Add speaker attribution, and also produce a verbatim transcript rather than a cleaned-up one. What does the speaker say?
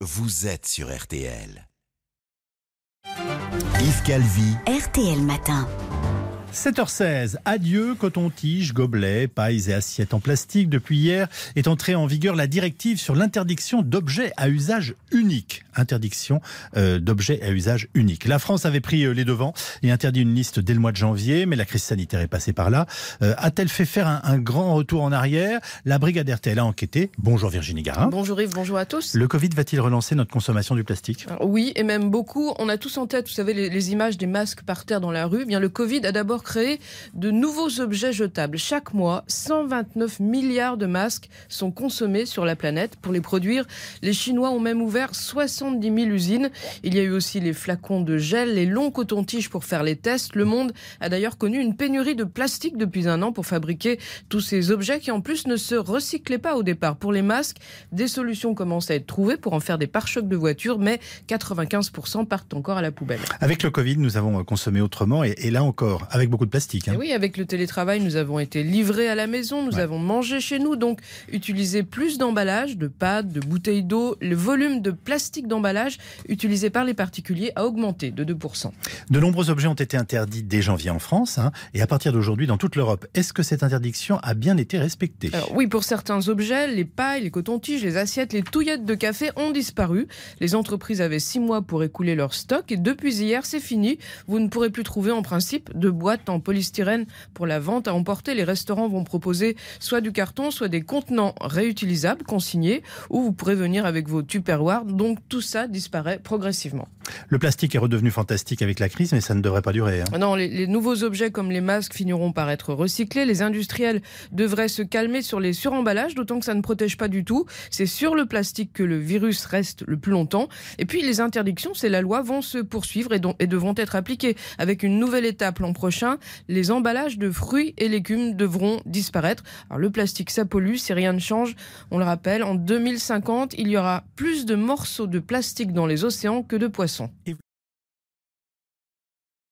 Speaker 1: vous êtes sur R T L. Yves Calvi,
Speaker 2: R T L Matin.
Speaker 3: sept heures seize, adieu coton-tige, gobelets, pailles et assiettes en plastique. Depuis hier est entrée en vigueur la directive sur l'interdiction d'objets à usage unique. Interdiction euh, d'objets à usage unique. La France avait pris euh, les devants et interdit une liste dès le mois de janvier, mais la crise sanitaire est passée par là. Euh, a-t-elle fait faire un, un grand retour en arrière? La brigade R T L a enquêté. Bonjour Virginie Garin.
Speaker 4: Bonjour Yves, bonjour à tous.
Speaker 3: Le Covid va-t-il relancer notre consommation du plastique?
Speaker 4: Alors, oui, et même beaucoup. On a tous en tête, vous savez, les, les images des masques par terre dans la rue. Eh bien, le Covid a d'abord créer de nouveaux objets jetables. Chaque mois, cent vingt-neuf milliards de masques sont consommés sur la planète. Pour les produire, les Chinois ont même ouvert soixante-dix mille usines. Il y a eu aussi les flacons de gel, les longs cotons-tiges pour faire les tests. Le monde a d'ailleurs connu une pénurie de plastique depuis un an pour fabriquer tous ces objets qui en plus ne se recyclaient pas au départ. Pour les masques, des solutions commencent à être trouvées pour en faire des pare-chocs de voitures, mais quatre-vingt-quinze pour cent partent encore à la poubelle.
Speaker 3: Avec le Covid, nous avons consommé autrement et, et là encore, avec beaucoup de plastique. Hein.
Speaker 4: Oui, avec le télétravail, nous avons été livrés à la maison, nous ouais. avons mangé chez nous, donc utiliser plus d'emballages, de pâtes, de bouteilles d'eau. Le volume de plastique d'emballage utilisé par les particuliers a augmenté de deux pour cent.
Speaker 3: De nombreux objets ont été interdits dès janvier en France hein, et à partir d'aujourd'hui dans toute l'Europe. Est-ce que cette interdiction a bien été respectée?
Speaker 4: Alors, oui, pour certains objets, les pailles, les cotons-tiges, les assiettes, les touillettes de café ont disparu. Les entreprises avaient six mois pour écouler leur stock et depuis hier, c'est fini. Vous ne pourrez plus trouver en principe de boîtes en polystyrène pour la vente à emporter. Les restaurants vont proposer soit du carton, soit des contenants réutilisables, consignés, ou vous pourrez venir avec vos Tupperware. Donc tout ça disparaît progressivement.
Speaker 3: Le plastique est redevenu fantastique avec la crise, mais ça ne devrait pas durer. Hein.
Speaker 4: Non, les, les nouveaux objets comme les masques finiront par être recyclés. Les industriels devraient se calmer sur les suremballages, d'autant que ça ne protège pas du tout. C'est sur le plastique que le virus reste le plus longtemps. Et puis les interdictions, c'est la loi, vont se poursuivre et, don- et devront être appliquées. Avec une nouvelle étape l'an prochain, les emballages de fruits et légumes devront disparaître. Alors le plastique, ça pollue, si rien ne change. On le rappelle, en deux mille cinquante, il y aura plus de morceaux de plastique dans les océans que de poissons.
Speaker 3: Et